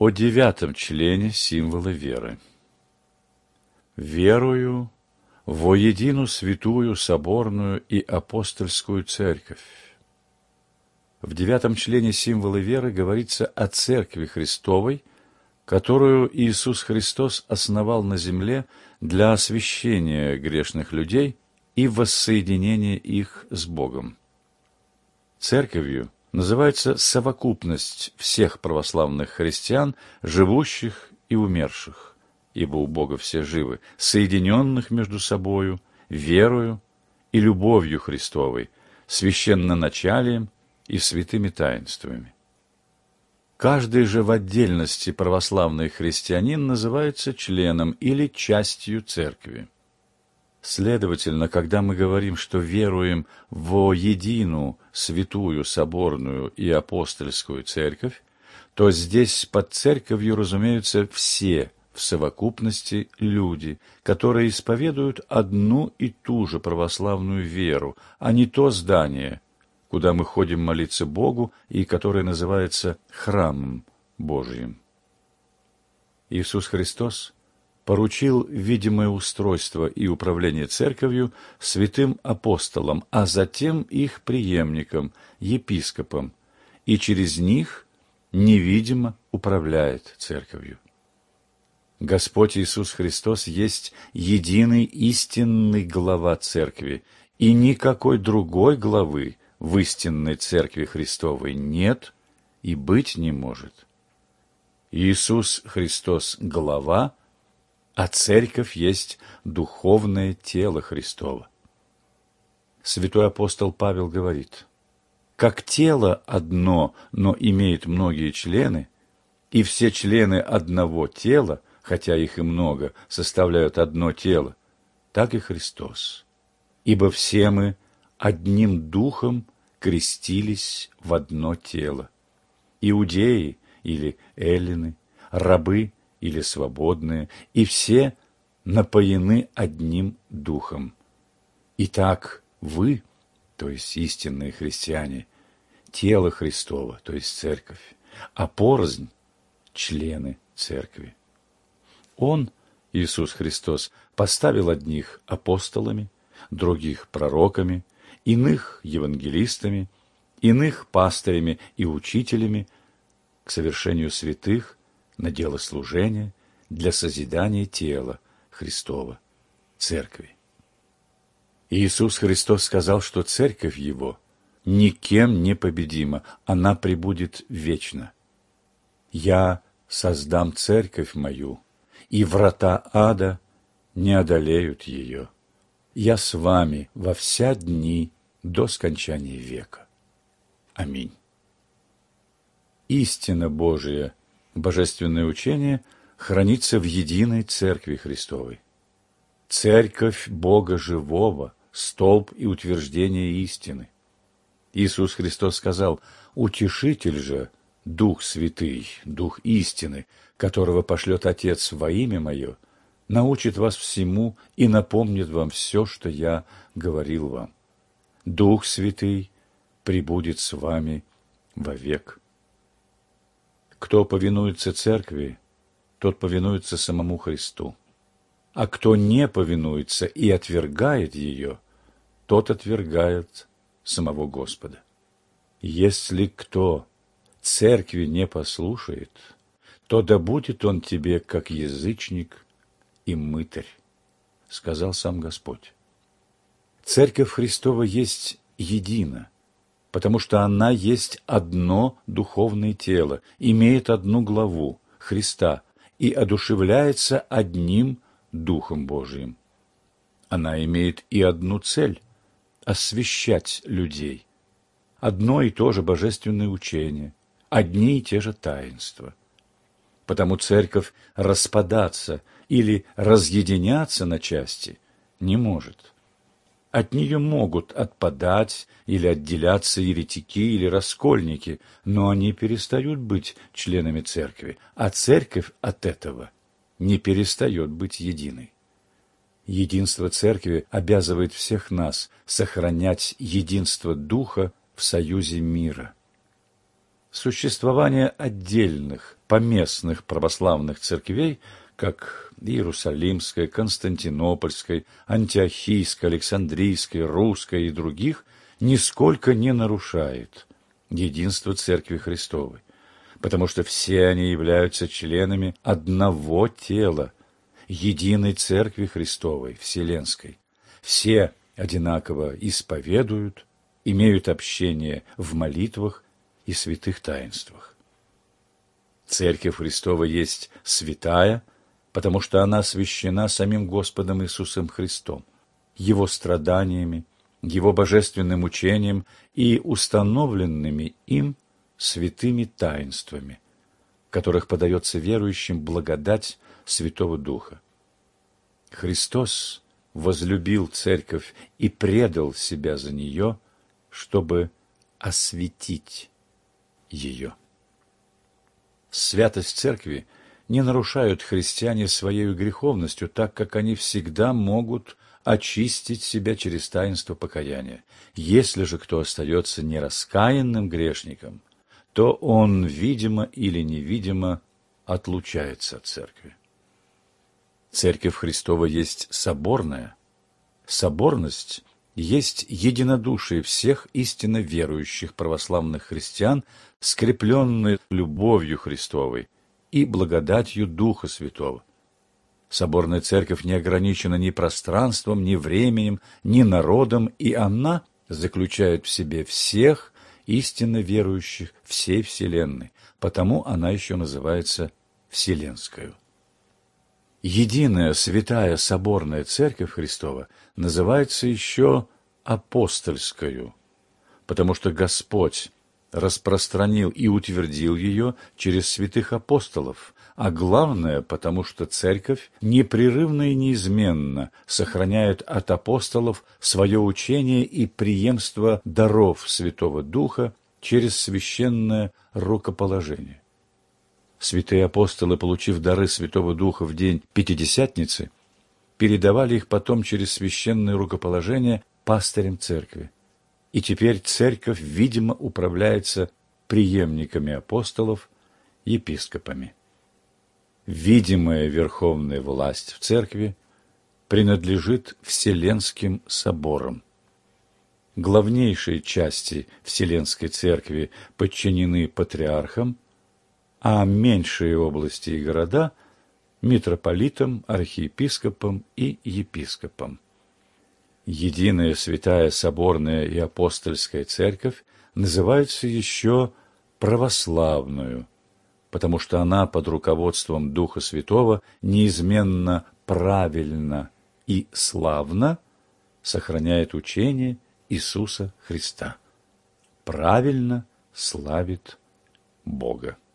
О девятом члене символа веры. Верую во едину святую соборную и апостольскую церковь. В девятом члене символа веры говорится о Церкви Христовой, которую Иисус Христос основал на земле для освящения грешных людей и воссоединения их с Богом. Церковью называется совокупность всех православных христиан, живущих и умерших, ибо у Бога все живы, соединенных между собою, верою и любовью Христовой, священноначалием и святыми таинствами. Каждый же в отдельности православный христианин называется членом или частью церкви. Следовательно, когда мы говорим, что веруем во единую святую соборную и апостольскую церковь, то здесь под церковью разумеются все в совокупности люди, которые исповедуют одну и ту же православную веру, а не то здание, куда мы ходим молиться Богу и которое называется храмом Божьим. Иисус Христос поручил видимое устройство и управление церковью святым апостолам, а затем их преемникам, епископам, и через них невидимо управляет церковью. Господь Иисус Христос есть единый истинный глава церкви, и никакой другой главы в истинной церкви Христовой нет и быть не может. Иисус Христос – глава, а церковь есть духовное тело Христово. Святой апостол Павел говорит: «Как тело одно, но имеет многие члены, и все члены одного тела, хотя их и много, составляют одно тело, так и Христос. Ибо все мы одним духом крестились в одно тело. Иудеи или эллины, рабы или свободные, и все напоены одним духом. Итак, вы, то есть истинные христиане, тело Христово, то есть церковь, а порознь – члены церкви. Он, Иисус Христос, поставил одних апостолами, других пророками, иных евангелистами, иных пастырями и учителями к совершению святых, на дело служения, для созидания тела Христова, церкви. Иисус Христос сказал, что церковь Его никем не победима, она пребудет вечно. «Я создам церковь мою, и врата ада не одолеют ее. Я с вами во вся дни до скончания века. Аминь». Истина Божия, божественное учение, хранится в единой Церкви Христовой. Церковь Бога Живого, столб и утверждение истины. Иисус Христос сказал: «Утешитель же, Дух Святый, Дух истины, которого пошлет Отец во имя Мое, научит вас всему и напомнит вам все, что Я говорил вам. Дух Святый пребудет с вами вовек». Кто повинуется Церкви, тот повинуется самому Христу. А кто не повинуется и отвергает ее, тот отвергает самого Господа. Если кто Церкви не послушает, то да будет он тебе, как язычник и мытарь, сказал сам Господь. Церковь Христова есть едина, потому что она есть одно духовное тело, имеет одну главу – Христа, и одушевляется одним Духом Божиим. Она имеет и одну цель – освящать людей. Одно и то же божественное учение, одни и те же таинства. Потому церковь распадаться или разъединяться на части не может. От нее могут отпадать или отделяться еретики или раскольники, но они перестают быть членами церкви, а церковь от этого не перестает быть единой. Единство церкви обязывает всех нас сохранять единство Духа в союзе мира. Существование отдельных поместных православных церквей, как Иерусалимской, Константинопольской, Антиохийской, Александрийской, Русской и других, нисколько не нарушает единство Церкви Христовой, потому что все они являются членами одного тела, единой Церкви Христовой, Вселенской. Все одинаково исповедуют, имеют общение в молитвах и святых таинствах. Церковь Христова есть святая, потому что она освящена самим Господом Иисусом Христом, Его страданиями, Его божественным учением и установленными им святыми таинствами, в которых подается верующим благодать Святого Духа. Христос возлюбил Церковь и предал себя за нее, чтобы осветить ее. Святость Церкви не нарушают христиане своей греховностью, так как они всегда могут очистить себя через таинство покаяния. Если же кто остается нераскаянным грешником, то он, видимо или невидимо, отлучается от Церкви. Церковь Христова есть соборная. Соборность есть единодушие всех истинно верующих православных христиан, скрепленные любовью Христовой и благодатью Духа Святого. Соборная Церковь не ограничена ни пространством, ни временем, ни народом, и она заключает в себе всех истинно верующих всей Вселенной, потому она еще называется Вселенскою. Единая святая соборная Церковь Христова называется еще апостольскою, потому что Господь распространил и утвердил ее через святых апостолов, а главное, потому что Церковь непрерывно и неизменно сохраняет от апостолов свое учение и преемство даров Святого Духа через священное рукоположение. Святые апостолы, получив дары Святого Духа в день Пятидесятницы, передавали их потом через священное рукоположение пастырям Церкви. И теперь Церковь, видимо, управляется преемниками апостолов, епископами. Видимая верховная власть в Церкви принадлежит Вселенским соборам. Главнейшие части Вселенской Церкви подчинены патриархам, а меньшие области и города – митрополитам, архиепископам и епископам. Единая святая соборная и апостольская Церковь называется еще православную, потому что она под руководством Духа Святого неизменно правильно и славно сохраняет учение Иисуса Христа, правильно славит Бога.